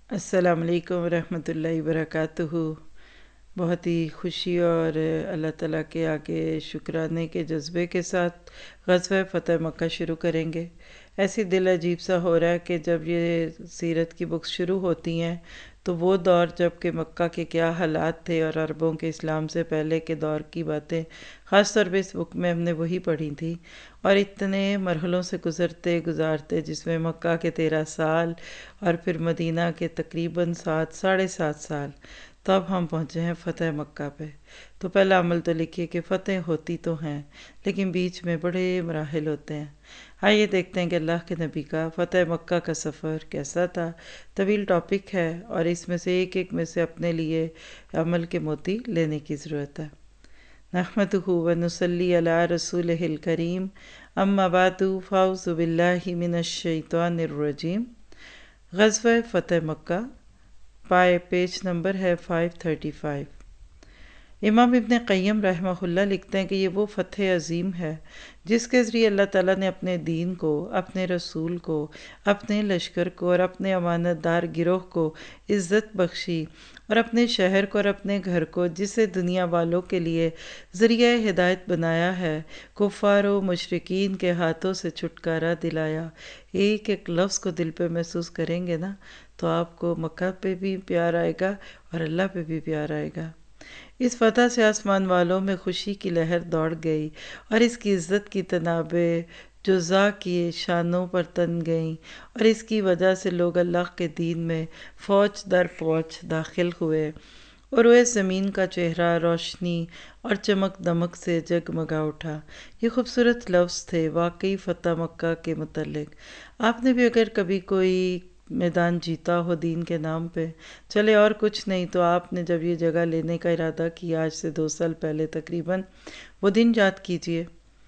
السلام علیکم ورحمۃ اللہ وبرکاتہ۔ بہت ہی خوشی اور اللہ تعالیٰ کے آگے شکرانے کے جذبے کے ساتھ غزوہ فتح مکہ شروع کریں گے۔ ایسی دل عجیب سا ہو رہا ہے کہ جب یہ سیرت کی بکس شروع ہوتی ہیں تو وہ دور جب کہ مکہ کے کیا حالات تھے اور عربوں کے اسلام سے پہلے کے دور کی باتیں خاص طور پہ اس بک میں ہم نے وہی پڑھی تھی، اور اتنے مرحلوں سے گزارتے جس میں مکہ کے 13 سال اور پھر مدینہ کے تقریباً 7 ساڑھے 7 سال، تب ہم پہنچے ہیں فتح مکہ پہ۔ تو پہلا عمل تو لکھیے کہ فتح ہوتی تو ہیں لیکن بیچ میں بڑے مراحل ہوتے ہیں۔ آئیے دیکھتے ہیں کہ اللہ کے نبی کا فتح مکہ کا سفر کیسا تھا۔ طویل ٹاپک ہے اور اس میں سے ایک میں سے اپنے لیے عمل کے موتی لینے کی ضرورت ہے۔ نحمدہ ونصلی علی رسولہ الکریم، اما بعد فاعوذ باللہ من الشیطان الرجیم۔ غزوہ فتح مکہ، پیج نمبر ہے 535۔ امام ابن قیم رحمہ اللہ لکھتے ہیں کہ یہ وہ فتح عظیم ہے جس کے ذریعے اللہ تعالیٰ نے اپنے دین کو، اپنے رسول کو، اپنے لشکر کو اور اپنے امانت دار گروہ کو عزت بخشی، اور اپنے شہر کو اور اپنے گھر کو جسے دنیا والوں کے لیے ذریعہ ہدایت بنایا ہے، کفار و مشرکین کے ہاتھوں سے چھٹکارا دلایا۔ ایک ایک لفظ کو دل پہ محسوس کریں گے نا تو آپ کو مکہ پہ بھی پیار آئے گا اور اللہ پہ بھی پیار آئے گا۔ اس فتح سے آسمان والوں میں خوشی کی لہر دوڑ گئی اور اس کی عزت کی تنابیں جزا کی شانوں پر تن گئیں، اور اس کی وجہ سے لوگ اللہ کے دین میں فوج در فوج داخل ہوئے، اور وہ زمین کا چہرہ روشنی اور چمک دمک سے جگمگا اٹھا۔ یہ خوبصورت لفظ تھے واقعی فتح مکہ کے متعلق۔ آپ نے بھی اگر کبھی کوئی میدان جیتا ہو دین کے نام پہ، چلے اور کچھ نہیں تو آپ نے جب یہ جگہ لینے کا ارادہ کیا آج سے 2 سال پہلے تقریباً، وہ دن یاد کیجئے۔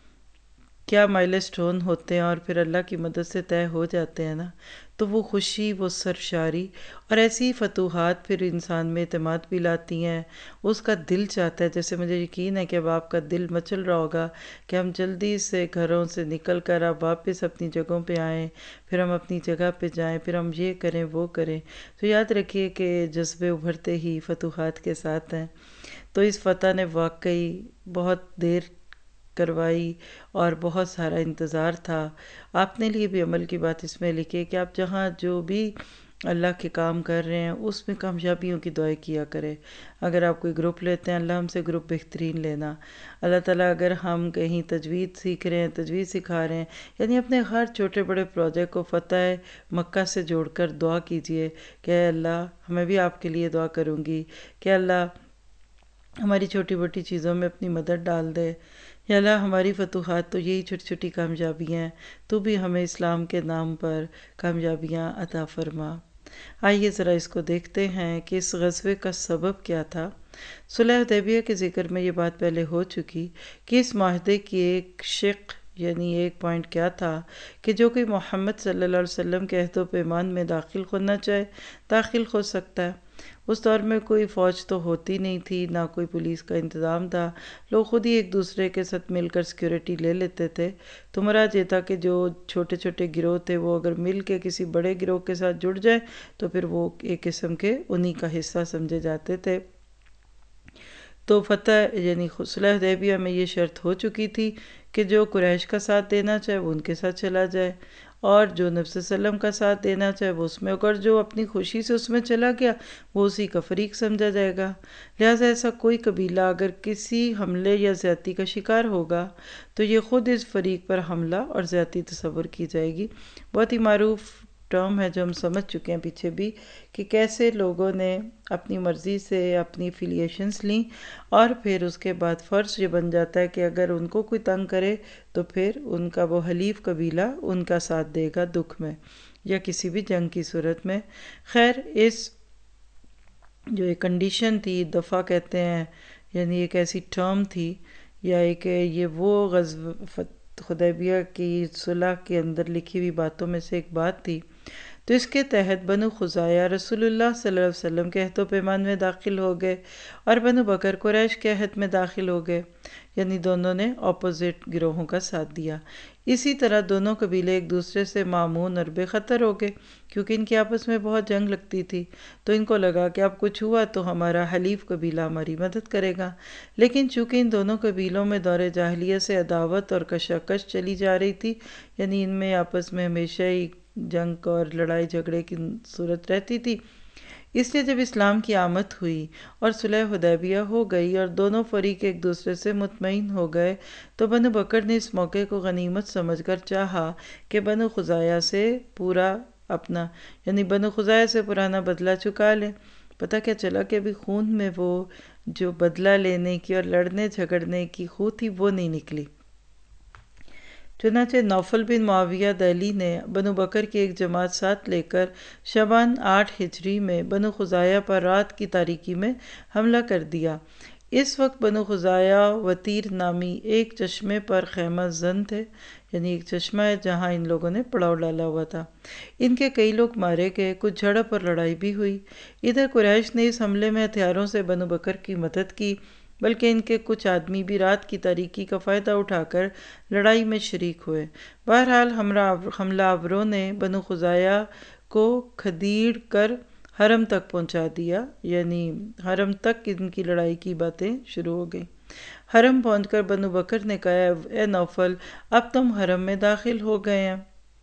کیا مائل سٹون ہوتے ہیں اور پھر اللہ کی مدد سے طے ہو جاتے ہیں نا، تو وہ خوشی، وہ سرشاری اور ایسی فتوحات پھر انسان میں اعتماد بھی لاتی ہیں۔ اس کا دل چاہتا ہے، جیسے مجھے یقین ہے کہ اب آپ کا دل مچل رہا ہوگا کہ ہم جلدی سے گھروں سے نکل کر اب واپس اپنی جگہوں پہ آئیں، پھر ہم اپنی جگہ پہ جائیں، پھر ہم یہ کریں وہ کریں۔ تو یاد رکھیے کہ جذبے ابھرتے ہی فتوحات کے ساتھ ہیں۔ تو اس فتح نے واقعی بہت دیر کروائی اور بہت سارا انتظار تھا۔ اپنے لیے بھی عمل کی بات اس میں لکھے کہ آپ جہاں جو بھی اللہ کے کام کر رہے ہیں اس میں کامیابیوں کی دعائیں کیا کرے۔ اگر آپ کوئی گروپ لیتے ہیں، اللہ ہم سے گروپ بہترین لینا۔ اللہ تعالیٰ اگر ہم کہیں تجوید سیکھ رہے ہیں، تجوید سکھا رہے ہیں، یعنی اپنے ہر چھوٹے بڑے پروجیکٹ کو فتح مکہ سے جوڑ کر دعا کیجئے کہ اے اللہ، ہمیں بھی آپ کے لیے دعا کروں گی کہ اللہ ہماری چھوٹی بڑی چیزوں میں اپنی مدد ڈال دے۔ یا اللہ ہماری فتوحات تو یہی چھوٹی چھوٹی کامیابیاں ہیں، تو بھی ہمیں اسلام کے نام پر کامیابیاں عطا فرما۔ آئیے ذرا اس کو دیکھتے ہیں کہ اس غزوے کا سبب کیا تھا۔ صلح حدیبیہ کے ذکر میں یہ بات پہلے ہو چکی کہ اس معاہدے کی ایک شق یعنی ایک پوائنٹ کیا تھا کہ جو کوئی محمد صلی اللہ علیہ وسلم کے عہد و پیمان میں داخل ہونا چاہے داخل ہو سکتا ہے۔ اس دور میں کوئی فوج تو ہوتی نہیں تھی، نہ کوئی پولیس کا انتظام تھا، لوگ خود ہی ایک دوسرے کے ساتھ مل کر سیکیورٹی لے لیتے تھے۔ تو مراد یہ تھا کہ جو چھوٹے چھوٹے گروہ تھے وہ اگر مل کے کسی بڑے گروہ کے ساتھ جڑ جائیں تو پھر وہ ایک قسم کے انہی کا حصہ سمجھے جاتے تھے۔ تو فتح یعنی صلح حدیبیہ میں یہ شرط ہو چکی تھی کہ جو قریش کا ساتھ دینا چاہے وہ ان کے ساتھ چلا جائے، اور جو نبی صلی اللہ علیہ وسلم کا ساتھ دینا چاہے وہ اس میں، اگر جو اپنی خوشی سے اس میں چلا گیا وہ اسی کا فریق سمجھا جائے گا۔ لہٰذا ایسا کوئی قبیلہ اگر کسی حملے یا زیادتی کا شکار ہوگا تو یہ خود اس فریق پر حملہ اور زیادتی تصور کی جائے گی۔ بہت ہی معروف ٹرم ہے جو ہم سمجھ چکے ہیں پیچھے بھی کہ کیسے لوگوں نے اپنی مرضی سے اپنی افیلیشنز لیں، اور پھر اس کے بعد فرض یہ بن جاتا ہے کہ اگر ان کو کوئی تنگ کرے تو پھر ان کا وہ حلیف قبیلہ ان کا ساتھ دے گا دکھ میں یا کسی بھی جنگ کی صورت میں۔ خیر، اس جو ایک کنڈیشن تھی، دفعہ کہتے ہیں، یعنی ایک ایسی ٹرم تھی یا ایک یہ وہ حدیبیہ کی صلح کے اندر لکھی ہوئی باتوں میں سے ایک بات تھی۔ تو اس کے تحت بنو خزاعہ رسول اللہ صلی اللہ علیہ وسلم کے عہد و پیمان میں داخل ہو گئے اور بنو بکر قریش کے عہد میں داخل ہو گئے، یعنی دونوں نے اپوزٹ گروہوں کا ساتھ دیا۔ اسی طرح دونوں قبیلے ایک دوسرے سے مامون اور بے خطر ہو گئے، کیونکہ ان کی آپس میں بہت جنگ لگتی تھی، تو ان کو لگا کہ اب کچھ ہوا تو ہمارا حلیف قبیلہ ہماری مدد کرے گا۔ لیکن چونکہ ان دونوں قبیلوں میں دور جاہلیت سے عداوت اور کشاکش چلی جا رہی تھی، یعنی ان میں آپس میں ہمیشہ ہی جنگ اور لڑائی جھگڑے کی صورت رہتی تھی، اس لیے جب اسلام کی آمد ہوئی اور صلح حدیبیہ ہو گئی اور دونوں فریق ایک دوسرے سے مطمئن ہو گئے، تو بنو بکر نے اس موقع کو غنیمت سمجھ کر چاہا کہ بنو خزاعہ سے بنو خزاعہ سے پرانا بدلہ چکا لیں۔ پتہ کیا چلا کہ ابھی خون میں وہ جو بدلہ لینے کی اور لڑنے جھگڑنے کی خو تھی وہ نہیں نکلی۔ چنانچہ نوفل بن معاویہ دہلی نے بنو بکر کی ایک جماعت ساتھ لے کر شعبان 8 ہجری میں بنو خزاعہ پر رات کی تاریکی میں حملہ کر دیا۔ اس وقت بنو خزاعہ وتیر نامی ایک چشمے پر خیمہ زن تھے، یعنی ایک چشمہ ہے جہاں ان لوگوں نے پڑاؤ ڈالا ہوا تھا۔ ان کے کئی لوگ مارے گئے، کچھ جھڑپ اور لڑائی بھی ہوئی۔ ادھر قریش نے اس حملے میں ہتھیاروں سے بنو بکر کی مدد کی، بلکہ ان کے کچھ آدمی بھی رات کی تاریکی کا فائدہ اٹھا کر لڑائی میں شریک ہوئے۔ بہرحال حملہ آوروں نے بنو خزاعہ کو کھدیڑ کر حرم تک پہنچا دیا، یعنی حرم تک ان کی لڑائی کی باتیں شروع ہو گئیں۔ حرم پہنچ کر بنو بکر نے کہا، اے نوفل، اب تم حرم میں داخل ہو گئے ہیں۔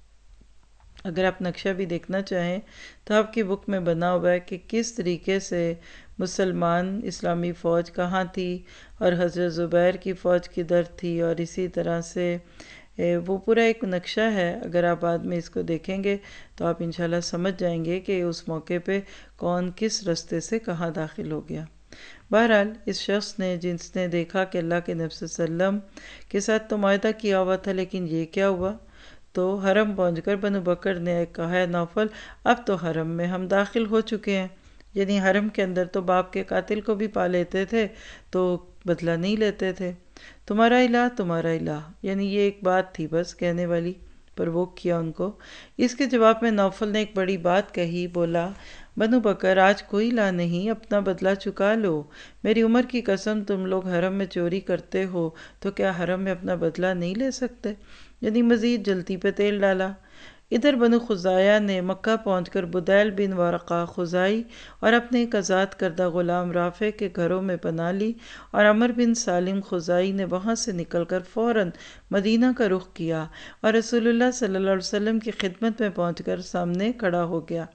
اگر آپ نقشہ بھی دیکھنا چاہیں تو آپ کی بک میں بنا ہوا ہے کہ کس طریقے سے مسلمان اسلامی فوج کہاں تھی اور حضرت زبیر کی فوج کدھر تھی، اور اسی طرح سے وہ پورا ایک نقشہ ہے۔ اگر آپ بعد میں اس کو دیکھیں گے تو آپ انشاءاللہ سمجھ جائیں گے کہ اس موقع پہ کون کس رستے سے کہاں داخل ہو گیا۔ بہرحال اس شخص نے، جس نے دیکھا کہ اللہ کے نبی صلی اللہ علیہ وسلم کے ساتھ تو معاہدہ کیا ہوا تھا، لیکن یہ کیا ہوا، تو حرم پہنچ کر بنو بکر نے کہا، ہے نوفل، اب تو حرم میں ہم داخل ہو چکے ہیں، یعنی حرم کے اندر تو باپ کے قاتل کو بھی پا لیتے تھے تو بدلہ نہیں لیتے تھے، تمہارا الہ، یعنی یہ ایک بات تھی بس کہنے والی، پر وہ کیا ان کو۔ اس کے جواب میں نوفل نے ایک بڑی بات کہی، بولا، بنو بکر، آج کوئی الہ نہیں، اپنا بدلہ چکا لو۔ میری عمر کی قسم، تم لوگ حرم میں چوری کرتے ہو تو کیا حرم میں اپنا بدلہ نہیں لے سکتے؟ یعنی مزید جلتی پہ تیل ڈالا۔ ادھر بنو خزاعہ نے مکہ پہنچ کر بدیل بن ورقہ خزاعی اور اپنے ایک آزاد کردہ غلام رافع کے گھروں میں پناہ لی، اور عمر بن سالم خزاعی نے وہاں سے نکل کر فوراً مدینہ کا رخ کیا اور رسول اللہ صلی اللہ علیہ وسلم کی خدمت میں پہنچ کر سامنے کھڑا ہو گیا۔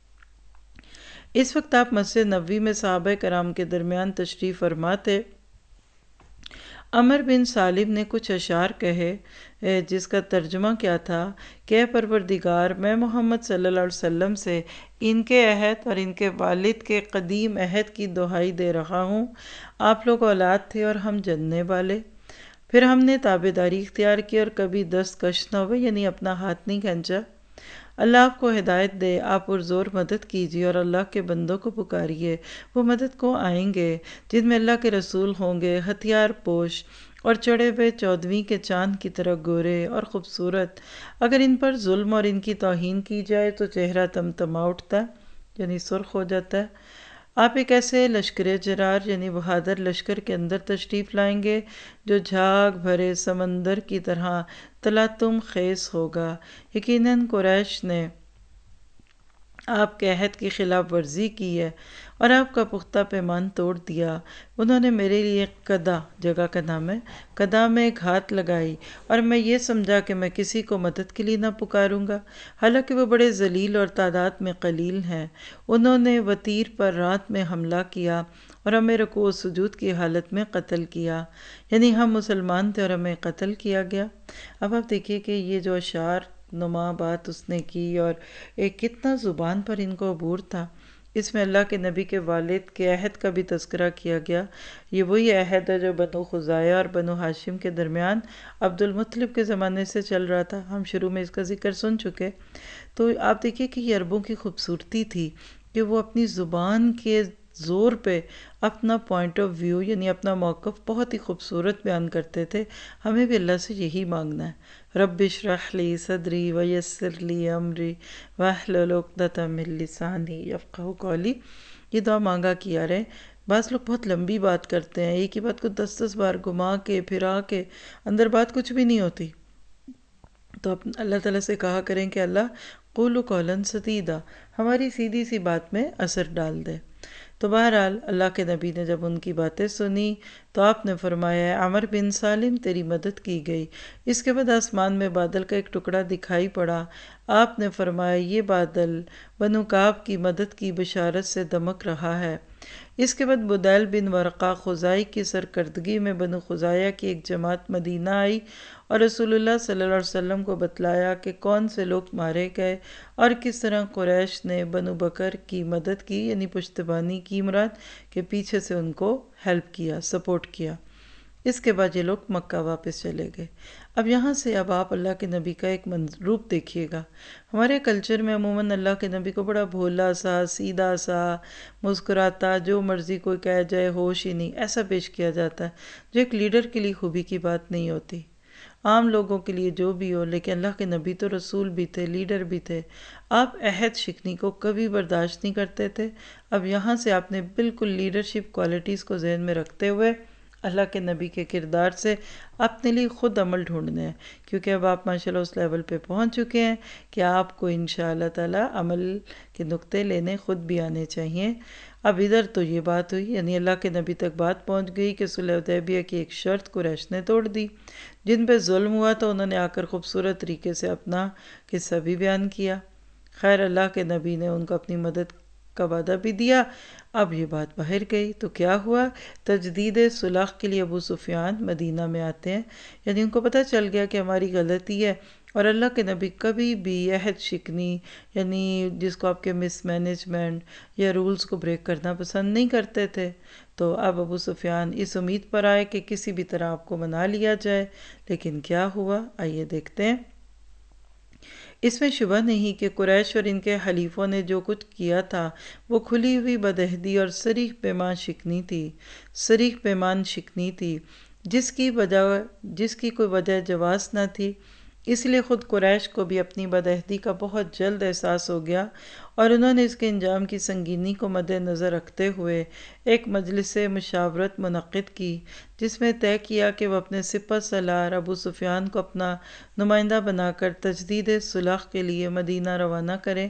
اس وقت آپ مسجد نبوی میں صحابہ کرام کے درمیان تشریف فرما تھے۔ عمر بن سالم نے کچھ اشعار کہے، جس کا ترجمہ کیا تھا کہ اے پروردگار، میں محمد صلی اللہ علیہ وسلم سے ان کے عہد اور ان کے والد کے قدیم عہد کی دہائی دے رہا ہوں، آپ لوگ اولاد تھے اور ہم جننے والے، پھر ہم نے تابعداری اختیار کی اور کبھی دستکش نہ ہوئے، یعنی اپنا ہاتھ نہیں کھینچا۔ اللہ آپ کو ہدایت دے، آپ پرزور مدد کیجیے اور اللہ کے بندوں کو پکاریے، وہ مدد کو آئیں گے جن میں اللہ کے رسول ہوں گے، ہتھیار پوش اور چڑھے ہوئے 14ویں کے چاند کی طرح گورے اور خوبصورت۔ اگر ان پر ظلم اور ان کی توہین کی جائے تو چہرہ تمتما اٹھتا ہے، یعنی سرخ ہو جاتا ہے۔ آپ ایک ایسے لشکر جرار، یعنی بہادر لشکر کے اندر تشریف لائیں گے جو جھاگ بھرے سمندر کی طرح تلاطم خیز ہوگا۔ یقیناً قریش نے آپ کے عہد کی خلاف ورزی کی ہے اور آپ کا پختہ پیمان توڑ دیا۔ انہوں نے میرے لیے قدا، جگہ کا نام ہے، قدا میں گھات لگائی اور میں یہ سمجھا کہ میں کسی کو مدد کے لیے نہ پکاروں گا، حالانکہ وہ بڑے ذلیل اور تعداد میں قلیل ہیں۔ انہوں نے وتیر پر رات میں حملہ کیا اور ہمیں رکوع و سجود کی حالت میں قتل کیا، یعنی ہم مسلمان تھے اور ہمیں قتل کیا گیا۔ اب آپ دیکھیے کہ یہ جو اشعار نما بات اس نے کی اور ایک کتنا زبان پر ان کو عبور تھا۔ اس میں اللہ کے نبی کے والد کے عہد کا بھی تذکرہ کیا گیا۔ یہ وہی عہد ہے جو بنو خزاعہ اور بنو ہاشم کے درمیان عبد المطلب کے زمانے سے چل رہا تھا، ہم شروع میں اس کا ذکر سن چکے۔ تو آپ دیکھیے کہ یہ عربوں کی خوبصورتی تھی کہ وہ اپنی زبان کے زور پہ اپنا پوائنٹ آف ویو یعنی اپنا موقف بہت ہی خوبصورت بیان کرتے تھے. ہمیں بھی اللہ سے یہی مانگنا ہے. رب اشرح لی صدری ویسر لی امری واحلل عقدۃ من لسانی یفقہوا قولی. یہ دعا مانگا کیا رہے. بعض لوگ بہت لمبی بات کرتے ہیں، ایک ہی بات کو 10 بار گھما کے پھرا کے، اندر بات کچھ بھی نہیں ہوتی. تو اللہ تعالیٰ سے کہا کریں کہ اللہ قولوا قولا سدیدا، ہماری سیدھی سی بات میں اثر ڈال دے. تو بہرحال اللہ کے نبی نے جب ان کی باتیں سنی تو آپ نے فرمایا اے عمر بن سالم تیری مدد کی گئی. اس کے بعد آسمان میں بادل کا ایک ٹکڑا دکھائی پڑا. آپ نے فرمایا یہ بادل بنو کعب کی مدد کی بشارت سے دمک رہا ہے. اس کے بعد بدیل بن ورقہ خزائی کی سرکردگی میں بنو خزاعہ کی ایک جماعت مدینہ آئی اور رسول اللہ صلی اللہ علیہ وسلم کو بتلایا کہ کون سے لوگ مارے گئے اور کس طرح قریش نے بنو بکر کی مدد کی، یعنی پشتبانی کی مراد کہ پیچھے سے ان کو ہیلپ کیا، سپورٹ کیا. اس کے بعد یہ لوگ مکہ واپس چلے گئے. اب یہاں سے اب آپ اللہ کے نبی کا ایک روپ دیکھیے گا. ہمارے کلچر میں عموماً اللہ کے نبی کو بڑا بھولا سا، سیدھا سا، مسکراتا، جو مرضی کوئی کہہ جائے، ہوش ہی نہیں، ایسا پیش کیا جاتا ہے، جو ایک لیڈر کے لیے خوبی کی بات نہیں ہوتی. عام لوگوں کے لیے جو بھی ہو، لیکن اللہ کے نبی تو رسول بھی تھے، لیڈر بھی تھے. آپ عہد شکنی کو کبھی برداشت نہیں کرتے تھے. اب یہاں سے آپ نے بالکل لیڈرشپ کوالٹیز کو ذہن میں رکھتے ہوئے اللہ کے نبی کے کردار سے اپنے لیے خود عمل ڈھونڈنے ہیں، کیونکہ اب آپ ماشاءاللہ اس لیول پہ پہنچ چکے ہیں کہ آپ کو انشاءاللہ تعالی عمل کے نقطے لینے خود بھی آنے چاہیے. اب ادھر تو یہ بات ہوئی، یعنی اللہ کے نبی تک بات پہنچ گئی کہ صلح حدیبیہ کی ایک شرط قریش نے توڑ دی. جن پہ ظلم ہوا تو انہوں نے آ کر خوبصورت طریقے سے اپنا قصہ بھی بیان کیا. خیر اللہ کے نبی نے ان کو اپنی مدد کا وعدہ بھی دیا. اب یہ بات باہر گئی تو کیا ہوا، تجدید صلح کے لیے ابو سفیان مدینہ میں آتے ہیں. یعنی ان کو پتہ چل گیا کہ ہماری غلطی ہے، اور اللہ کے نبی کبھی بھی عہد شکنی یعنی جس کو آپ کے مس مینجمنٹ یا رولز کو بریک کرنا پسند نہیں کرتے تھے. تو اب ابو سفیان اس امید پر آئے کہ کسی بھی طرح آپ کو منا لیا جائے. لیکن کیا ہوا، آئیے دیکھتے ہیں. اس میں شبہ نہیں کہ قریش اور ان کے حلیفوں نے جو کچھ کیا تھا وہ کھلی ہوئی بدعہدی اور صریح پیمان شکنی تھی، جس کی کوئی وجہ جواز نہ تھی. اس لیے خود قریش کو بھی اپنی بدعہدی کا بہت جلد احساس ہو گیا، اور انہوں نے اس کے انجام کی سنگینی کو مد نظر رکھتے ہوئے ایک مجلس مشاورت منعقد کی، جس میں طے کیا کہ وہ اپنے سپہ سالار ابو سفیان کو اپنا نمائندہ بنا کر تجدید صلح کے لیے مدینہ روانہ کریں.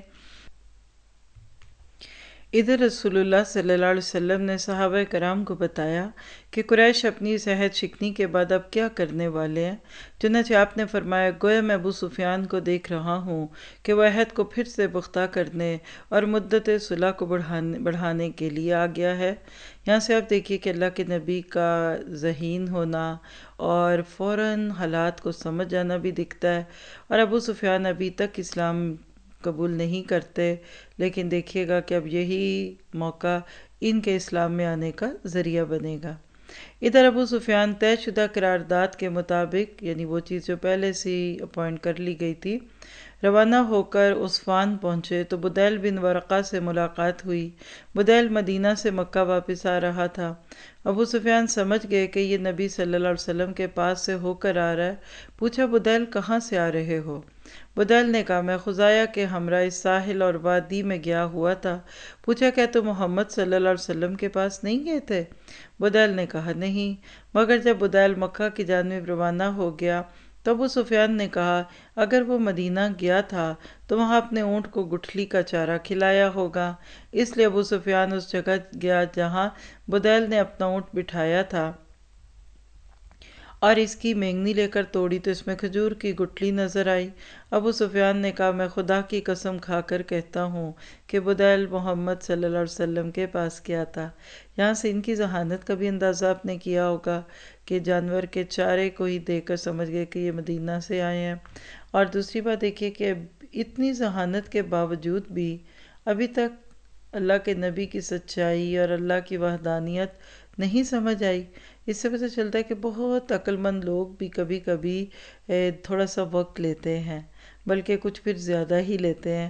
ادھر رسول اللہ صلی اللہ علیہ وسلم نے صحابہ کرام کو بتایا کہ قریش اپنی اس عہد شکنی کے بعد اب کیا کرنے والے ہیں. چنانچہ آپ نے فرمایا گویا میں ابو سفیان کو دیکھ رہا ہوں کہ وہ عہد کو پھر سے پختہ کرنے اور مدت صلح کو بڑھانے کے لیے آ گیا ہے. یہاں سے آپ دیکھیے کہ اللہ کے نبی کا ذہین ہونا اور فوراً حالات کو سمجھ جانا بھی دکھتا ہے. اور ابو سفیان ابھی تک اسلام قبول نہیں کرتے، لیکن دیکھیے گا کہ اب یہی موقع ان کے اسلام میں آنے کا ذریعہ بنے گا. ادھر ابو سفیان طے شدہ قرارداد کے مطابق، یعنی وہ چیز جو پہلے سے اپوائنٹ کر لی گئی تھی، روانہ ہو کر عثفان پہنچے تو بدیل بن ورقہ سے ملاقات ہوئی. بدیل مدینہ سے مکہ واپس آ رہا تھا. ابو سفیان سمجھ گئے کہ یہ نبی صلی اللہ علیہ وسلم کے پاس سے ہو کر آ رہا ہے. پوچھا بدیل کہاں سے آ رہے ہو؟ بدیل نے کہا میں خزاعہ کے ہمراہ ساحل اور وادی میں گیا ہوا تھا. پوچھا کیا تم محمد صلی اللہ علیہ وسلم کے پاس نہیں گئے تھے؟ بدیل نے کہا نہیں. مگر جب بدیل مکہ کی جانب روانہ ہو گیا تو ابو سفیان نے کہا اگر وہ مدینہ گیا تھا تو وہاں اپنے اونٹ کو گٹھلی کا چارہ کھلایا ہوگا. اس لیے ابو سفیان اس جگہ گیا جہاں بدیل نے اپنا اونٹ بٹھایا تھا، اور اس کی مینگنی لے کر توڑی تو اس میں کھجور کی گٹھلی نظر آئی. ابو سفیان نے کہا میں خدا کی قسم کھا کر کہتا ہوں کہ بدیل محمد صلی اللہ علیہ وسلم کے پاس کیا تھا. یہاں سے ان کی ذہانت کا بھی اندازہ آپ نے کیا ہوگا کہ جانور کے چارے کو ہی دیکھ کر سمجھ گئے کہ یہ مدینہ سے آئے ہیں. اور دوسری بات دیکھیے کہ اتنی ذہانت کے باوجود بھی ابھی تک اللہ کے نبی کی سچائی اور اللہ کی وحدانیت نہیں سمجھ آئی. اس سے پتہ چلتا ہے کہ بہت عقل مند لوگ بھی کبھی کبھی تھوڑا سا وقت لیتے ہیں، بلکہ کچھ پھر زیادہ ہی لیتے ہیں،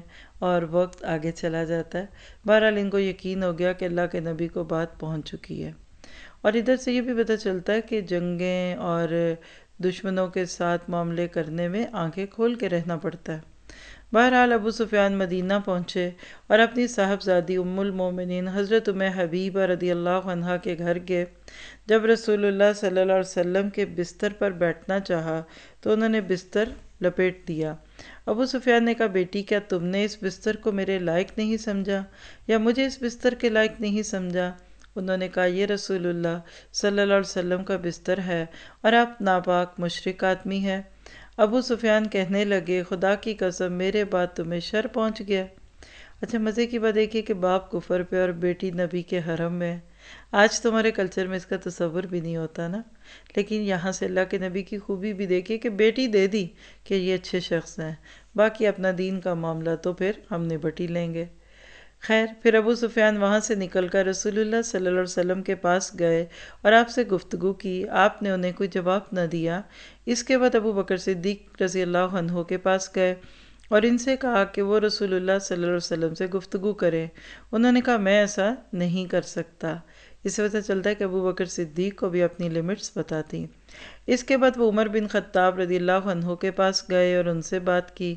اور وقت آگے چلا جاتا ہے۔ بہرحال ان کو یقین ہو گیا کہ اللہ کے نبی کو بات پہنچ چکی ہے، اور ادھر سے یہ بھی پتہ چلتا ہے کہ جنگیں اور دشمنوں کے ساتھ معاملے کرنے میں آنکھیں کھول کے رہنا پڑتا ہے۔ بہرحال ابو سفیان مدینہ پہنچے اور اپنی صاحبزادی ام المومنین حضرت حبیبہ رضی اللہ عنہا کے گھر گئے۔ جب رسول اللہ صلی اللہ علیہ وسلم کے بستر پر بیٹھنا چاہا تو انہوں نے بستر لپیٹ دیا۔ ابو سفیان نے کہا، بیٹی کیا تم نے اس بستر کو میرے لائق نہیں سمجھا یا مجھے اس بستر کے لائق نہیں سمجھا؟ انہوں نے کہا، یہ رسول اللہ صلی اللہ علیہ وسلم کا بستر ہے اور آپ ناپاک مشرک آدمی ہیں۔ ابو سفیان کہنے لگے، خدا کی قسم میرے بعد تمہیں شر پہنچ گیا۔ اچھا مزے کی بات دیکھیے کہ باپ کفر پہ اور بیٹی نبی کے حرم میں۔ آج تمہارے کلچر میں اس کا تصور بھی نہیں ہوتا نا، لیکن یہاں سے اللہ کے نبی کی خوبی بھی دیکھیے کہ بیٹی دے دی کہ یہ اچھے شخص ہیں، باقی اپنا دین کا معاملہ تو پھر ہم نبٹ ہی لیں گے۔ خیر، پھر ابو سفیان وہاں سے نکل کر رسول اللہ صلی اللہ علیہ وسلم کے پاس گئے اور آپ سے گفتگو کی۔ آپ نے انہیں کوئی جواب نہ دیا۔ اس کے بعد ابو بکر صدیق رضی اللہ عنہ کے پاس گئے اور ان سے کہا کہ وہ رسول اللہ صلی اللہ علیہ وسلم سے گفتگو کریں۔ انہوں نے کہا، میں ایسا نہیں کر سکتا۔ اس سے پتہ چلتا ہے کہ ابو بکر صدیق کو بھی اپنی لمٹس بتاتی۔ اس کے بعد وہ عمر بن خطاب رضی اللہ عنہ کے پاس گئے اور ان سے بات کی۔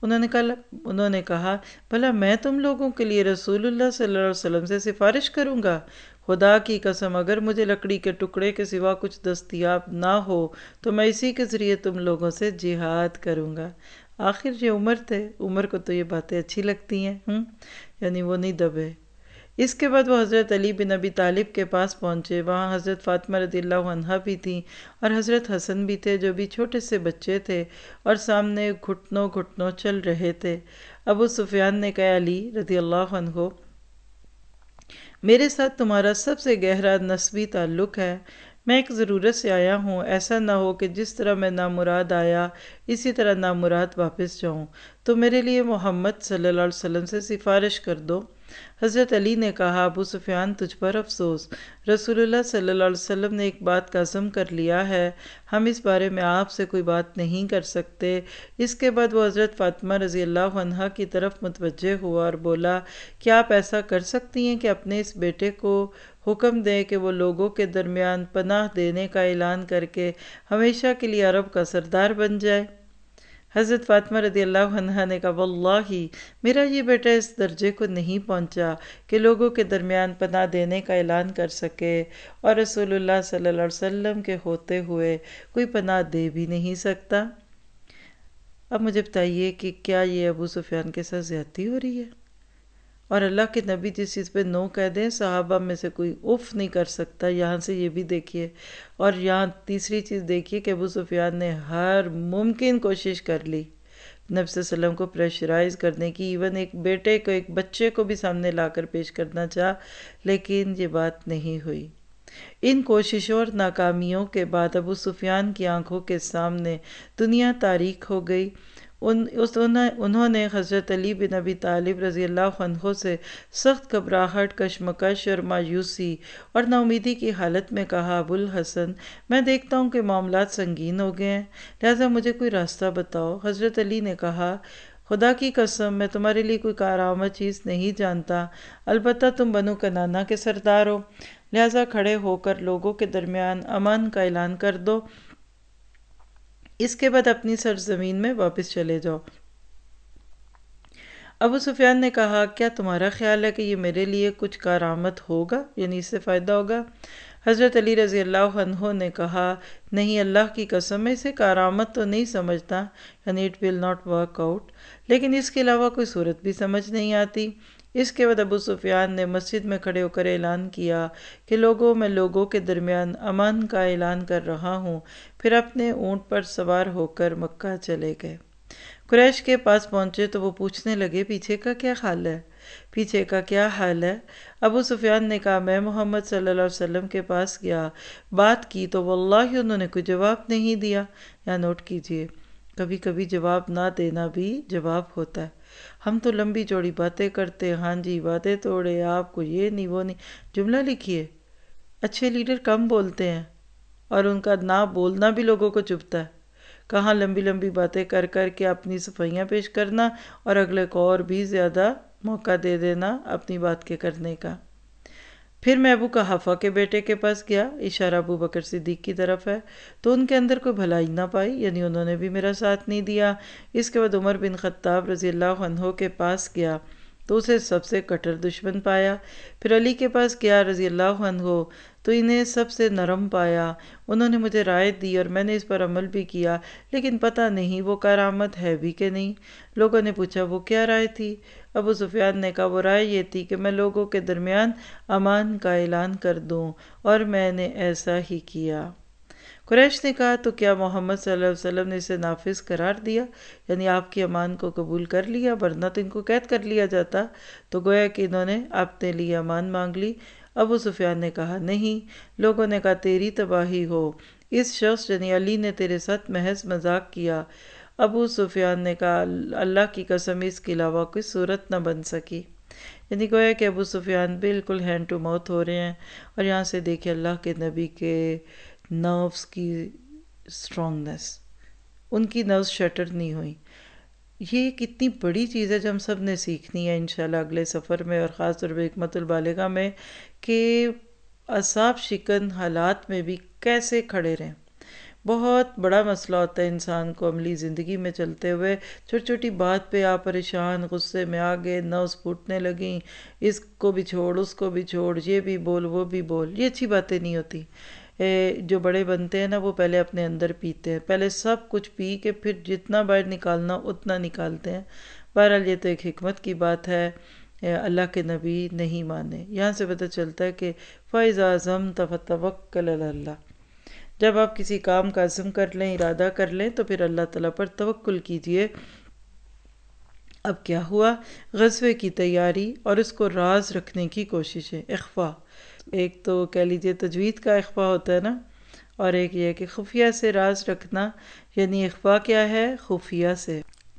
انہوں نے کہا، بھلا میں تم لوگوں کے لیے رسول اللہ صلی اللہ علیہ وسلم سے سفارش کروں گا؟ خدا کی قسم اگر مجھے لکڑی کے ٹکڑے کے سوا کچھ دستیاب نہ ہو تو میں اسی کے ذریعے تم لوگوں سے جہاد کروں گا۔ آخر یہ عمر تھے، عمر کو تو یہ باتیں اچھی لگتی ہیں، یعنی وہ نہیں دبے۔ اس کے بعد وہ حضرت علی بن ابی طالب کے پاس پہنچے۔ وہاں حضرت فاطمہ رضی اللہ عنہا بھی تھیں اور حضرت حسن بھی تھے جو بھی چھوٹے سے بچے تھے اور سامنے گھٹنوں گھٹنوں چل رہے تھے۔ ابو سفیان نے کہا، علی رضی اللہ عنہ، میرے ساتھ تمہارا سب سے گہرا نسبی تعلق ہے۔ میں ایک ضرورت سے آیا ہوں، ایسا نہ ہو کہ جس طرح میں نامراد آیا اسی طرح نامراد واپس جاؤں، تو میرے لیے محمد صلی اللہ علیہ وسلم سے سفارش کر دو۔ حضرت علی نے کہا، ابو سفیان تجھ پر افسوس، رسول اللہ صلی اللہ علیہ وسلم نے ایک بات کا عزم کر لیا ہے، ہم اس بارے میں آپ سے کوئی بات نہیں کر سکتے۔ اس کے بعد وہ حضرت فاطمہ رضی اللہ عنہا کی طرف متوجہ ہوا اور بولا، کیا آپ ایسا کر سکتی ہیں کہ اپنے اس بیٹے کو حکم دیں کہ وہ لوگوں کے درمیان پناہ دینے کا اعلان کر کے ہمیشہ کے لیے عرب کا سردار بن جائے؟ حضرت فاطمہ رضی اللہ عنہا نے کہا، واللہ میرا یہ بیٹا اس درجے کو نہیں پہنچا کہ لوگوں کے درمیان پناہ دینے کا اعلان کر سکے، اور رسول اللہ صلی اللہ علیہ وسلم کے ہوتے ہوئے کوئی پناہ دے بھی نہیں سکتا۔ اب مجھے بتائیے کہ کیا یہ ابو سفیان کے ساتھ زیادتی ہو رہی ہے؟ اور اللہ کے نبی جس چیز پہ نو کہہ دیں صحابہ میں سے کوئی اف نہیں کر سکتا۔ یہاں سے یہ بھی دیکھیے، اور یہاں تیسری چیز دیکھیے کہ ابو سفیان نے ہر ممکن کوشش کر لی نبی صلی اللہ علیہ وسلم کو پریشرائز کرنے کی، ایون ایک بیٹے کو، ایک بچے کو بھی سامنے لا کر پیش کرنا چاہا، لیکن یہ بات نہیں ہوئی۔ ان کوششوں اور ناکامیوں کے بعد ابو سفیان کی آنکھوں کے سامنے دنیا تاریک ہو گئی۔ انہوں نے حضرت علی بن ابی طالب رضی اللہ عنہ سے سخت گھبراہٹ، کشمکش اور مایوسی اور نا امیدی کی حالت میں کہا، ابو الحسن، میں دیکھتا ہوں کہ معاملات سنگین ہو گئے ہیں، لہٰذا مجھے کوئی راستہ بتاؤ۔ حضرت علی نے کہا، خدا کی قسم میں تمہارے لیے کوئی کارآمد چیز نہیں جانتا، البتہ تم بنو کنانہ کے سردار ہو، لہٰذا کھڑے ہو کر لوگوں کے درمیان امن کا اعلان کر دو، اس کے بعد اپنی سرزمین میں واپس چلے جاؤ۔ ابو سفیان نے کہا، کیا تمہارا خیال ہے کہ یہ میرے لیے کچھ کارآمد ہوگا، یعنی اس سے فائدہ ہوگا؟ حضرت علی رضی اللہ عنہ نے کہا، نہیں، اللہ کی قسم میں اسے کارآمد تو نہیں سمجھتا، یعنی it will not work out, لیکن اس کے علاوہ کوئی صورت بھی سمجھ نہیں آتی۔ اس کے بعد ابو سفیان نے مسجد میں کھڑے ہو کر اعلان کیا کہ میں لوگوں کے درمیان امن کا اعلان کر رہا ہوں، پھر اپنے اونٹ پر سوار ہو کر مکہ چلے گئے۔ قریش کے پاس پہنچے تو وہ پوچھنے لگے، پیچھے کا کیا حال ہے؟ پیچھے کا کیا حال ہے؟ ابو سفیان نے کہا، میں محمد صلی اللہ علیہ وسلم کے پاس گیا، بات کی تو واللہ انہوں نے کوئی جواب نہیں دیا۔ یا نوٹ کیجئے، کبھی کبھی جواب نہ دینا بھی جواب ہوتا ہے۔ ہم تو لمبی چوڑی باتیں کرتے، ہاں جی وعدے توڑے، آپ کو یہ نہیں وہ نہیں، جملہ لکھیے۔ اچھے لیڈر کم بولتے ہیں اور ان کا نہ بولنا بھی لوگوں کو چبھتا ہے۔ کہاں لمبی لمبی باتیں کر کر کے اپنی صفائیاں پیش کرنا اور اگلے کو اور بھی زیادہ موقع دے دینا اپنی بات کے کرنے کا۔ پھر میں ابو قحافہ کے بیٹے کے پاس گیا، اشارہ ابو بکر صدیق کی طرف ہے، تو ان کے اندر کوئی بھلائی نہ پائی، یعنی انہوں نے بھی میرا ساتھ نہیں دیا۔ اس کے بعد عمر بن خطاب رضی اللہ عنہ کے پاس گیا تو اسے سب سے کٹر دشمن پایا۔ پھر علی کے پاس گیا رضی اللہ عنہ تو انہیں سب سے نرم پایا۔ انہوں نے مجھے رائے دی اور میں نے اس پر عمل بھی کیا، لیکن پتہ نہیں وہ کرامت ہے بھی کہ نہیں۔ لوگوں نے پوچھا وہ کیا رائے تھی؟ ابو سفیان نے کہا وہ رائے یہ تھی کہ میں لوگوں کے درمیان امان کا اعلان کر دوں، اور میں نے ایسا ہی کیا۔ قریش نے کہا تو کیا محمد صلی اللہ علیہ وسلم نے اسے نافذ قرار دیا، یعنی آپ کی امان کو قبول کر لیا، ورنہ تو ان کو قید کر لیا جاتا۔ تو گویا کہ انہوں نے اپنے لیے امان مانگ لی۔ ابو سفیان نے کہا نہیں۔ لوگوں نے کہا تیری تباہی ہو، اس شخص یعنی علی نے تیرے ساتھ محض مذاق کیا۔ ابو سفیان نے کہا اللہ کی قسم اس کے علاوہ کوئی صورت نہ بن سکی، یعنی گویا کہ ابو سفیان بالکل ہینڈ ٹو ماؤتھ ہو رہے ہیں۔ اور یہاں سے دیکھیں اللہ کے نبی کے نروز کی اسٹرانگنس، ان کی نروز شٹر نہیں ہوئی۔ یہ کتنی بڑی چیز ہے جو ہم سب نے سیکھنی ہے انشاءاللہ اگلے سفر میں، اور خاص طور پہ حکمت البالغہ میں، کہ اعصاب شکن حالات میں بھی کیسے کھڑے رہیں۔ بہت بڑا مسئلہ ہوتا ہے انسان کو عملی زندگی میں چلتے ہوئے، چھوٹی چھوٹی بات پہ آپ پریشان، غصے میں آگے، نوز پھوٹنے لگیں، اس کو بھی چھوڑ اس کو بھی چھوڑ، یہ بھی بول وہ بھی بول، یہ اچھی باتیں نہیں ہوتی۔ جو بڑے بنتے ہیں نا وہ پہلے اپنے اندر پیتے ہیں، پہلے سب کچھ پی کے پھر جتنا باہر نکالنا اتنا نکالتے ہیں۔ بہرحال یہ تو ایک حکمت کی بات ہے، اللہ کے نبی نہیں مانے۔ یہاں سے پتہ چلتا ہے کہ فَإِذَا عَزَمْتَ فَتَوَكَّلْ عَلَى اللَّهِ، جب آپ کسی کام کا عزم کر لیں، ارادہ کر لیں، تو پھر اللہ تعالیٰ پر توکل کیجئے۔ اب کیا ہوا؟ غزوے کی تیاری اور اس کو راز رکھنے کی کوششیں، اخفا۔ ایک تو کہہ لیجئے تجوید کا اخفا ہوتا ہے نا، اور ایک یہ کہ خفیہ سے راز رکھنا، یعنی اخفا کیا ہے؟ خفیہ سے۔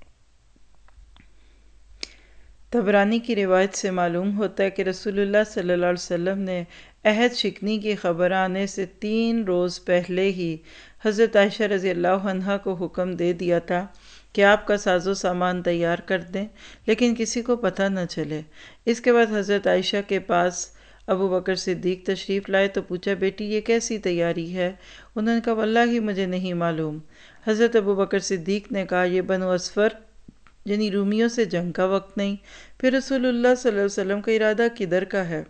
طبرانی کی روایت سے معلوم ہوتا ہے کہ رسول اللہ صلی اللہ علیہ وسلم نے عہد شکنی کی خبر آنے سے 3 روز پہلے ہی حضرت عائشہ رضی اللہ عنہا کو حکم دے دیا تھا کہ آپ کا ساز و سامان تیار کر دیں، لیکن کسی کو پتہ نہ چلے۔ اس کے بعد حضرت عائشہ کے پاس ابو بکر صدیق تشریف لائے تو پوچھا بیٹی یہ کیسی تیاری ہے؟ انہوں نے کہا واللہ ہی مجھے نہیں معلوم۔ حضرت ابو بکر صدیق نے کہا یہ بنو اسفر یعنی رومیوں سے جنگ کا وقت نہیں، پھر رسول اللہ صلی اللہ علیہ وسلم کا ارادہ کدھر کا ہے؟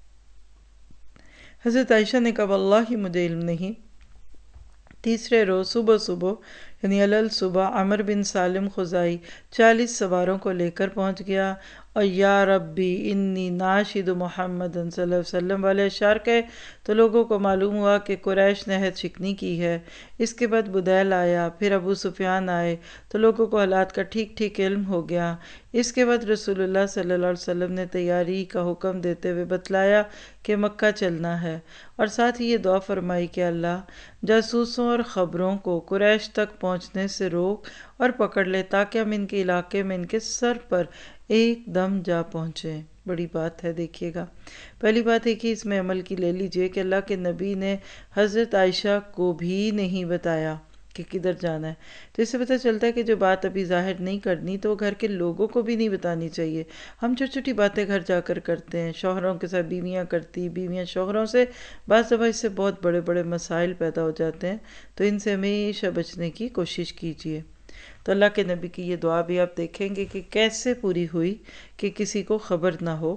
حضرت عائشہ نے کہا واللہ مجھے علم نہیں۔ تیسرے روز صبح یعنی علل صبح عمر بن سالم خزائی 40 سواروں کو لے کر پہنچ گیا، اور یا ربی انی ناشد محمد صلی اللہ علیہ وسلم والے اشعار کہے تو لوگوں کو معلوم ہوا کہ قریش نے عہد شکنی کی ہے۔ اس کے بعد بدیل آیا، پھر ابو سفیان آئے تو لوگوں کو حالات کا ٹھیک ٹھیک علم ہو گیا۔ اس کے بعد رسول اللہ صلی اللہ علیہ وسلم نے تیاری کا حکم دیتے ہوئے بتلایا کہ مکہ چلنا ہے، اور ساتھ ہی یہ دعا فرمائی کہ اللہ جاسوسوں اور خبروں کو قریش تک پہنچنے سے روک اور پکڑ لے تاکہ ہم ان کے علاقے میں ان کے سر پر ایک دم جا پہنچیں۔ بڑی بات ہے، دیکھیے گا۔ پہلی بات ہے کہ اس میں عمل کی لے لیجئے کہ اللہ کے نبی نے حضرت عائشہ کو بھی نہیں بتایا کہ کدھر جانا ہے، تو اس سے پتہ چلتا ہے کہ جو بات ابھی ظاہر نہیں کرنی تو وہ گھر کے لوگوں کو بھی نہیں بتانی چاہیے۔ ہم چھوٹی چھوٹی باتیں گھر جا کر کرتے ہیں، شوہروں کے ساتھ بیویاں کرتی، بیویاں شوہروں سے، بعض دفعہ اس سے بہت بڑے بڑے مسائل پیدا ہو جاتے ہیں، تو ان سے ہمیشہ بچنے کی کوشش کیجیے۔ تو اللہ کے نبی کی یہ دعا بھی آپ دیکھیں گے کہ کیسے پوری ہوئی کہ کسی کو خبر نہ ہو۔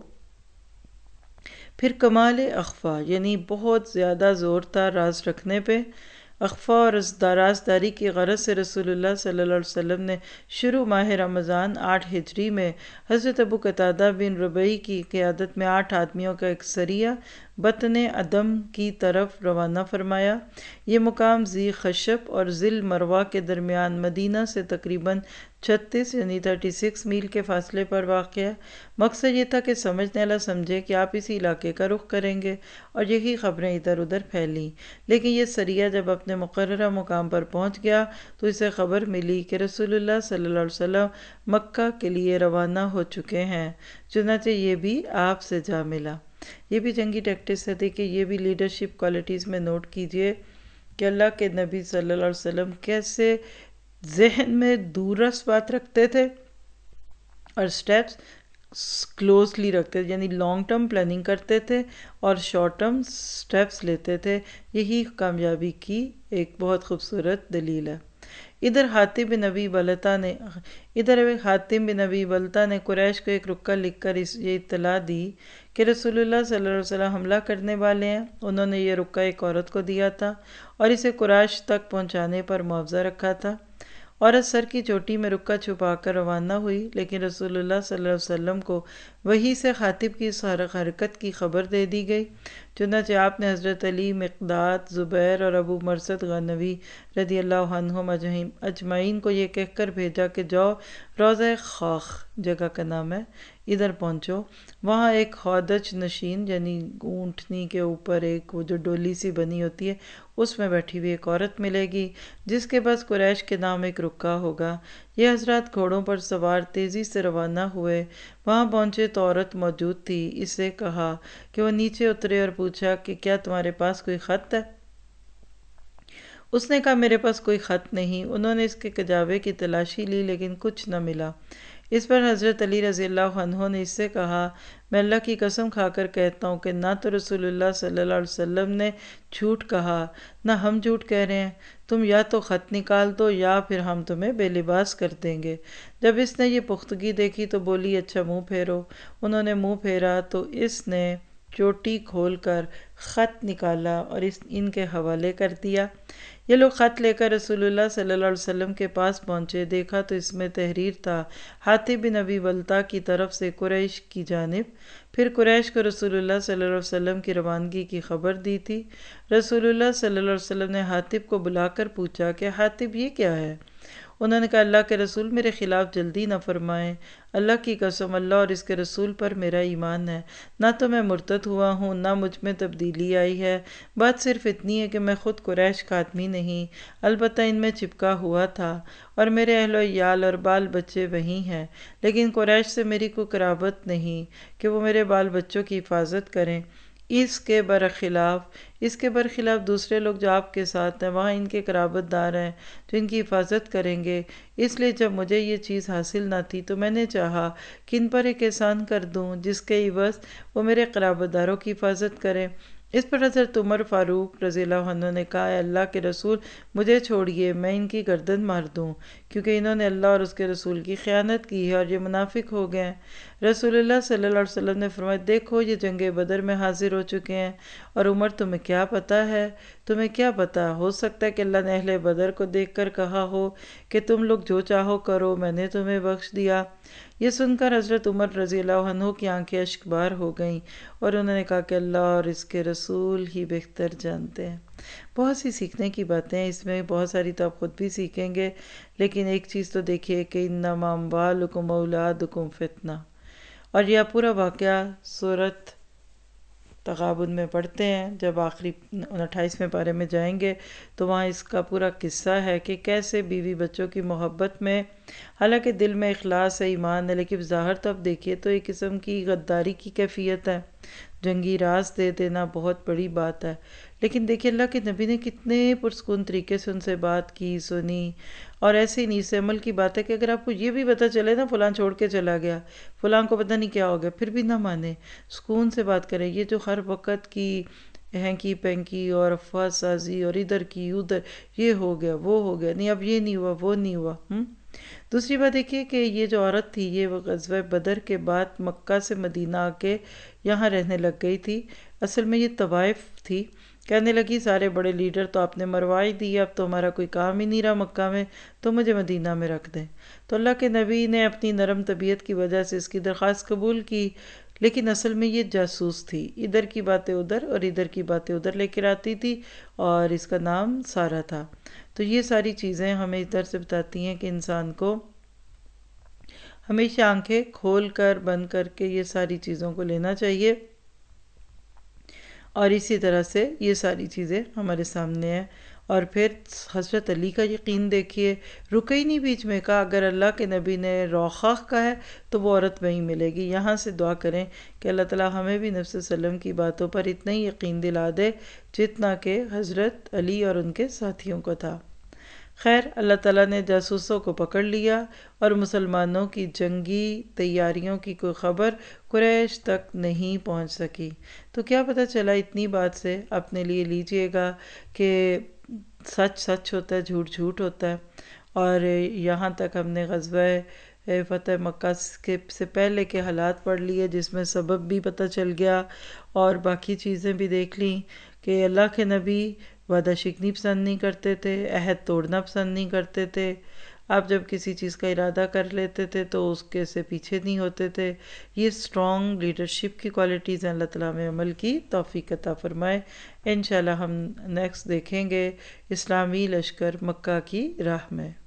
پھر کمال اخفا، یعنی بہت زیادہ زور تھا راز رکھنے پہ۔ اخفا اور رازداری کی غرض سے رسول اللہ صلی اللہ علیہ وسلم نے شروع ماہ رمضان 8 ہجری میں حضرت ابو قتادہ بن ربیع کی قیادت میں 8 آدمیوں کا ایک سریہ بطن عدم کی طرف روانہ فرمایا۔ یہ مقام ذی خشب اور ذی المروہ کے درمیان مدینہ سے تقریباً 36 یعنی 36 میل کے فاصلے پر واقع ہے۔ مقصد یہ تھا کہ سمجھنے والا سمجھے کہ آپ اسی علاقے کا رخ کریں گے، اور یہی خبریں ادھر ادھر پھیلیں۔ لیکن یہ سریہ جب اپنے مقررہ مقام پر پہنچ گیا تو اسے خبر ملی کہ رسول اللہ صلی اللہ علیہ وسلم مکہ کے لیے روانہ ہو چکے ہیں، چنانچہ یہ بھی آپ سے جا ملا۔ یہ بھی جنگی ٹیکٹس ہے، دیکھیں یہ بھی لیڈرشپ کوالٹیز میں نوٹ کیجئے کہ اللہ کے نبی صلی اللہ علیہ وسلم کیسے ذہن میں دورس بات رکھتے تھے اور سٹیپس کلوزلی رکھتے تھے، یعنی لانگ ٹرم پلاننگ کرتے تھے اور شارٹ ٹرم سٹیپس لیتے تھے۔ یہی کامیابی کی ایک بہت خوبصورت دلیل ہے۔ ادھر حاتم بن ابی بلتہ نے قریش کو ایک رکہ لکھ کر یہ اطلاع دی کہ رسول اللہ صلی اللہ علیہ وسلم حملہ کرنے والے ہیں۔ انہوں نے یہ رکہ ایک عورت کو دیا تھا اور اسے قریش تک پہنچانے پر معاوضہ رکھا تھا۔ عورت سر کی چوٹی میں رکہ چھپا کر روانہ ہوئی، لیکن رسول اللہ صلی اللہ علیہ وسلم کو وحی سے حاتم کی اس حرکت کی خبر دے دی گئی۔ چنانچہ آپ نے حضرت علی، مقداد، زبیر اور ابو مرثد غنوی رضی اللہ عنہم اجمعین کو یہ کہہ کر بھیجا کہ جاؤ، روضہ خاخ جگہ کا نام ہے، ادھر پہنچو۔ وہاں ایک ہودج نشین، یعنی اونٹنی کے اوپر ایک وہ جو ڈولی سی بنی ہوتی ہے، اس میں بیٹھی ہوئی ایک عورت ملے گی جس کے پاس قریش کے نام ایک رکہ ہوگا۔ یہ حضرات گھوڑوں پر سوار تیزی سے روانہ ہوئے۔ وہاں پہنچے تو عورت موجود تھی۔ اسے کہا کہ وہ نیچے اترے اور پوچھا کہ کیا تمہارے پاس کوئی خط ہے؟ اس نے کہا میرے پاس کوئی خط نہیں۔ انہوں نے اس کے کجاوے کی تلاشی لی لیکن کچھ نہ ملا۔ اس پر حضرت علی رضی اللہ عنہ نے اس سے کہا میں اللہ کی قسم کھا کر کہتا ہوں کہ نہ تو رسول اللہ صلی اللہ علیہ وسلم نے جھوٹ کہا نہ ہم جھوٹ کہہ رہے ہیں۔ تم یا تو خط نکال دو یا پھر ہم تمہیں بے لباس کر دیں گے۔ جب اس نے یہ پختگی دیکھی تو بولی اچھا منہ پھیرو۔ انہوں نے منہ پھیرا تو اس نے چوٹی کھول کر خط نکالا اور ان کے حوالے کر دیا۔ یہ لوگ خط لے کر رسول اللہ صلی اللہ علیہ وسلم کے پاس پہنچے۔ دیکھا تو اس میں تحریر تھا حاتم بن ابی بلتہ کی طرف سے قریش کی جانب۔ پھر قریش کو رسول اللہ صلی اللہ علیہ وسلم کی روانگی کی خبر دی تھی۔ رسول اللہ صلی اللہ علیہ وسلم نے حاتم کو بلا کر پوچھا کہ حاتم یہ کیا ہے؟ انہوں نے کہا اللہ کے رسول میرے خلاف جلدی نہ فرمائیں۔ اللہ کی قسم اللہ اور اس کے رسول پر میرا ایمان ہے، نہ تو میں مرتد ہوا ہوں نہ مجھ میں تبدیلی آئی ہے۔ بات صرف اتنی ہے کہ میں خود قریش کا آدمی نہیں، البتہ ان میں چپکا ہوا تھا اور میرے اہل و عیال اور بال بچے وہی ہیں، لیکن قریش سے میری کوئی قرابت نہیں کہ وہ میرے بال بچوں کی حفاظت کریں۔ اس کے برخلاف دوسرے لوگ جو آپ کے ساتھ ہیں وہاں ان کے قرابت دار ہیں جو ان کی حفاظت کریں گے۔ اس لیے جب مجھے یہ چیز حاصل نہ تھی تو میں نے چاہا کہ ان پر ایک احسان کر دوں جس کے عوض وہ میرے قرابت داروں کی حفاظت کریں۔ اس پر حضرت عمر فاروق رضی اللہ عنہ نے کہا اے اللہ کے رسول مجھے چھوڑیے، میں ان کی گردن مار دوں، کیونکہ انہوں نے اللہ اور اس کے رسول کی خیانت کی ہے اور یہ منافق ہو گئے ہیں۔ رسول اللہ صلی اللہ علیہ وسلم نے فرمایا دیکھو یہ جنگ بدر میں حاضر ہو چکے ہیں، اور عمر تمہیں کیا پتہ ہے؟ تمہیں کیا پتہ؟ ہو سکتا ہے کہ اللہ نے اہل بدر کو دیکھ کر کہا ہو کہ تم لوگ جو چاہو کرو، میں نے تمہیں بخش دیا۔ یہ سن کر حضرت عمر رضی اللہ عنہ کی آنکھیں اشک بار ہو گئیں اور انہوں نے کہا کہ اللہ اور اس کے رسول ہی بہتر جانتے ہیں۔ بہت سی سیکھنے کی باتیں ہیں اس میں، بہت ساری تو آپ خود بھی سیکھیں گے، لیکن ایک چیز تو دیکھیے کہ انما اموالکم اولادکم فتنہ، اور یہ پورا واقعہ سورۃ تغابن میں پڑھتے ہیں۔ جب آخری 28ویں پارے میں جائیں گے تو وہاں اس کا پورا قصہ ہے کہ کیسے بیوی بچوں کی محبت میں حالانکہ دل میں اخلاص ہے، ایمان ہے، لیکن ظاہر تو اب دیکھیے تو ایک قسم کی غداری کی کیفیت ہے۔ جنگی راز دے دینا بہت بڑی بات ہے، لیکن دیکھیے اللہ کے نبی نے کتنے پرسکون طریقے سے ان سے بات کی، سنی، اور ایسے نیز عمل کی بات ہے کہ اگر آپ کو یہ بھی پتہ چلے نا فلاں چھوڑ کے چلا گیا، فلاں کو پتہ نہیں کیا ہو گیا، پھر بھی نہ مانے، سکون سے بات کریں۔ یہ جو ہر وقت کی ہینکی پینکی اور افواہ سازی اور ادھر کی ادھر، یہ ہو گیا وہ ہو گیا، نہیں اب یہ نہیں ہوا وہ نہیں ہوا۔ دوسری بات دیکھیے کہ یہ جو عورت تھی یہ غزوہ بدر کے بعد مکہ سے مدینہ آ کے یہاں رہنے لگ گئی تھی۔ اصل میں یہ طوائف تھی، کہنے لگی سارے بڑے لیڈر تو آپ نے مروائی دی، اب تو ہمارا کوئی کام ہی نہیں رہا مکہ میں، تو مجھے مدینہ میں رکھ دیں۔ تو اللہ کے نبی نے اپنی نرم طبیعت کی وجہ سے اس کی درخواست قبول کی، لیکن اصل میں یہ جاسوس تھی، ادھر کی باتیں ادھر اور ادھر کی باتیں ادھر لے کر آتی تھی، اور اس کا نام سارہ تھا۔ تو یہ ساری چیزیں ہمیں ادھر سے بتاتی ہیں کہ انسان کو ہمیشہ آنکھیں کھول کر بند کر کے یہ ساری چیزوں کو لینا چاہیے، اور اسی طرح سے یہ ساری چیزیں ہمارے سامنے ہیں، اور پھر حضرت علی کا یقین دیکھیے، رکے ہی نہیں بیچ میں، کہا اگر اللہ کے نبی نے روخاخ کا ہے تو وہ عورت وہیں ملے گی۔ یہاں سے دعا کریں کہ اللہ تعالیٰ ہمیں بھی نبی صلی اللہ علیہ وسلم کی باتوں پر اتنا ہی یقین دلا دے جتنا کہ حضرت علی اور ان کے ساتھیوں کو تھا۔ خیر، اللہ تعالیٰ نے جاسوسوں کو پکڑ لیا اور مسلمانوں کی جنگی تیاریوں کی کوئی خبر قریش تک نہیں پہنچ سکی۔ تو کیا پتہ چلا اتنی بات سے؟ اپنے لیے لیجئے گا کہ سچ سچ ہوتا ہے، جھوٹ جھوٹ ہوتا ہے۔ اور یہاں تک ہم نے غزوہ فتح مکہ سے پہلے کے حالات پڑھ لیے، جس میں سبب بھی پتہ چل گیا اور باقی چیزیں بھی دیکھ لیں کہ اللہ کے نبی وعدہ شکنی پسند نہیں کرتے تھے، عہد توڑنا پسند نہیں کرتے تھے۔ آپ جب کسی چیز کا ارادہ کر لیتے تھے تو اس کے سے پیچھے نہیں ہوتے تھے۔ یہ اسٹرانگ لیڈرشپ کی کوالٹیز ہیں۔ اللہ تعالیٰ میں عمل کی توفیق عطا فرمائے۔ انشاءاللہ ہم نیکسٹ دیکھیں گے اسلامی لشکر مکہ کی راہ میں۔